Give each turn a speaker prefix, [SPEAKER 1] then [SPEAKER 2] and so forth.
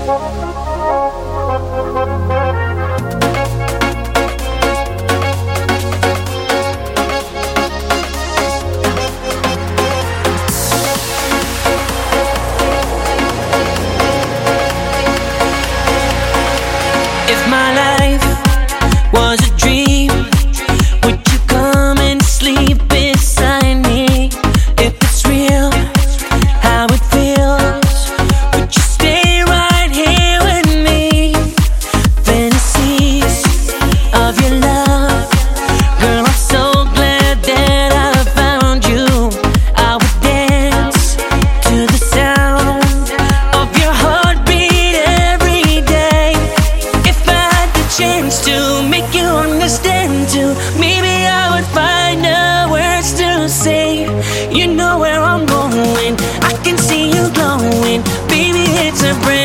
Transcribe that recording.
[SPEAKER 1] If my life was a dream, would you come and sleep beside me? If it's real, how it feels, would you stay right here with me? Fantasies of your love, girl, I'm so glad that I found you. I would dance to the sound of your heartbeat every day. If I had the chance to make you understand too, maybe I would find the words to say. You know where I'm going, I can see you glowing. Baby, it's a brand